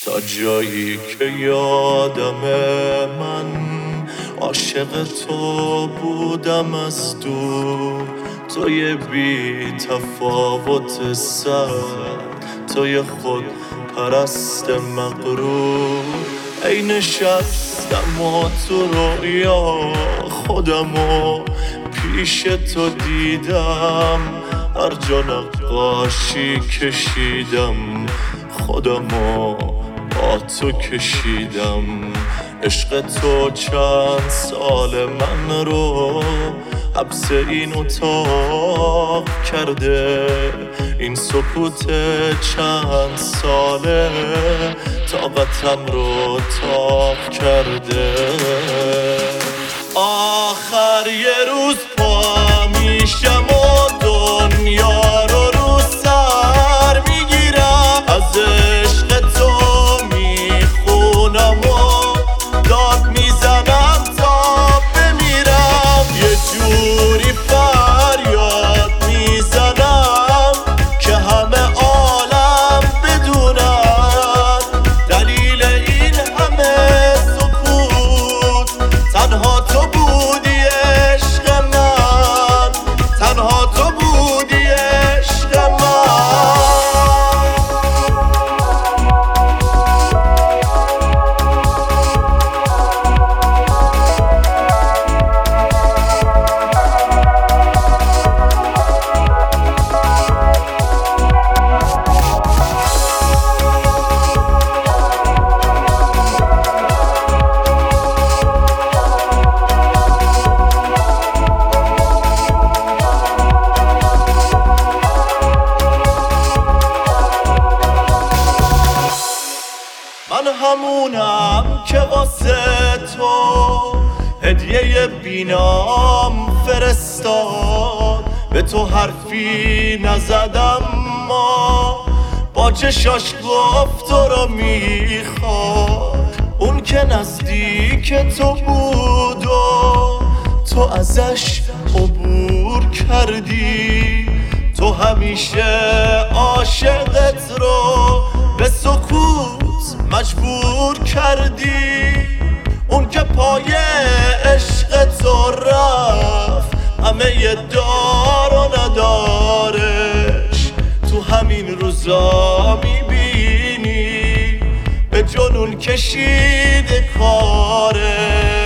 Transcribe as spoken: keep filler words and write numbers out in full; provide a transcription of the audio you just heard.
تا جایی که یادمه من عاشق تو بودم از دور. توی بی تفاوت سر، توی خود پرست مغرور. ای نشستم و تو رویا خودمو پیش تو دیدم، هر جا نقاشی کشیدم خودمو با تو کشیدم. عشق تو چند سال من رو حبس این اتاق کرده، این سکوت چند ساله طاقتم رو تاق کرده. آخر یه روز پا میشم و دنیا رو رو سر میگیرم، از عشق تو میخونم و داد میزنم تا بمیرم. یه جوری فریاد میزنم که همه عالم بدونن دلیل این همه سکوت تنها تو بودی عشق من، تنها تو بودی عشق من. من همونم که واسه تو هدیه بینام فرستاد، به تو حرفی نزدم ما با چشاش گفت تو رو میخواد. اون که نزدیک تو بود و تو ازش عبور کردی، تو همیشه عاشقت رو به سکوت مجبور کردی. اون که پای عشق تو رفت همه دار و ندارش، تو همین روزا میبینی به جنون کشید کارش.